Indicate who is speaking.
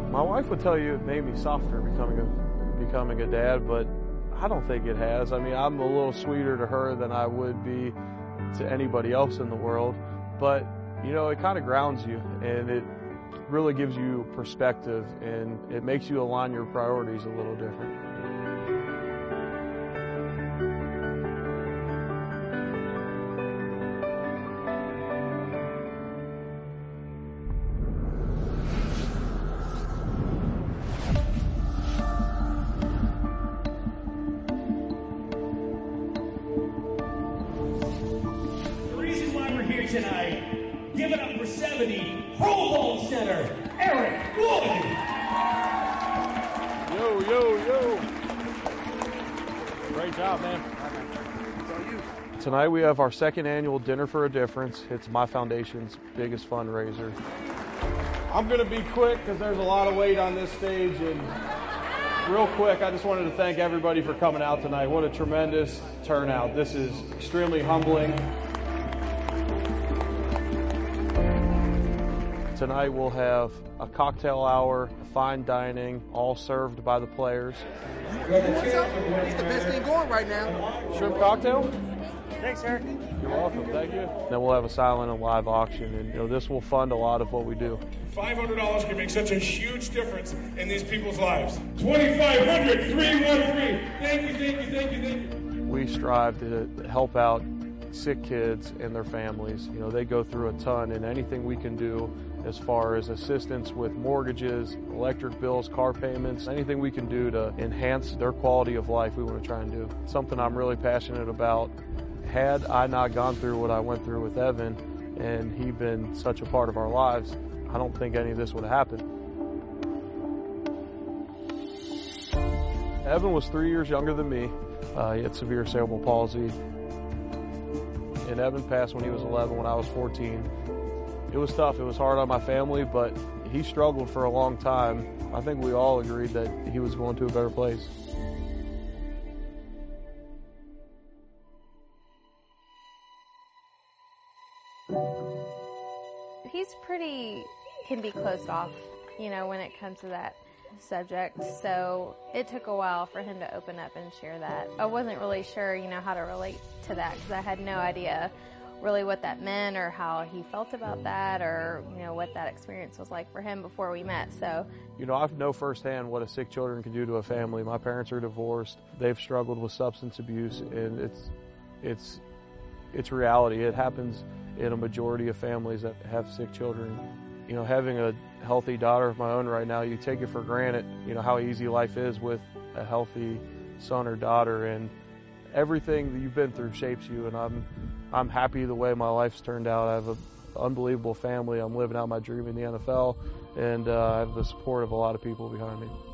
Speaker 1: My wife would tell you it made me softer becoming a dad, but I don't think it has. I mean, I'm a little sweeter to her than I would be to anybody else in the world, but you know, it kind of grounds you and it really gives you perspective and it makes you align your priorities a little different.
Speaker 2: Tonight, give it up for 70 Pro Bowl center Eric Wood.
Speaker 1: Yo. Great job, man. Tonight we have our second annual Dinner for a Difference. It's my foundation's biggest fundraiser. I'm going to be quick because there's a lot of weight on this stage, and real quick, I just wanted to thank everybody for coming out tonight. What a tremendous turnout. This is extremely humbling. Tonight we'll have a cocktail hour, fine dining, all served by the players.
Speaker 3: It's the best thing going right now.
Speaker 1: Shrimp cocktail?
Speaker 4: Thanks, Eric.
Speaker 1: You're welcome, thank you. Then we'll have a silent and live auction, and you know, this will fund a lot of what we do.
Speaker 5: $500 can make such a huge difference in these people's lives. 2,500, 313. Thank you.
Speaker 1: We strive to help out sick kids and their families. You know, they go through a ton, and anything we can do as far as assistance with mortgages, electric bills, car payments, anything we can do to enhance their quality of life, we want to try and do. Something I'm really passionate about. Had I not gone through what I went through with Evan and he been such a part of our lives, I don't think any of this would have happened. Evan was 3 years younger than me. He had severe cerebral palsy. And Evan passed when he was 11, when I was 14. It was tough. It was hard on my family, but he struggled for a long time. I think we all agreed that he was going to a better place.
Speaker 6: Can be closed off, you know, when it comes to that subject. So it took a while for him to open up and share that. I wasn't really sure, you know, how to relate to that because I had no idea really what that meant or how he felt about that or, you know, what that experience was like for him before we met. So,
Speaker 1: you know, I know firsthand what a sick children can do to a family. My parents are divorced. They've struggled with substance abuse, and it's reality. It happens in a majority of families that have sick children. You know, having a healthy daughter of my own right now, you take it for granted, you know, how easy life is with a healthy son or daughter, and everything that you've been through shapes you, and I'm happy the way my life's turned out. I have an unbelievable family. I'm living out my dream in the NFL, and I have the support of a lot of people behind me.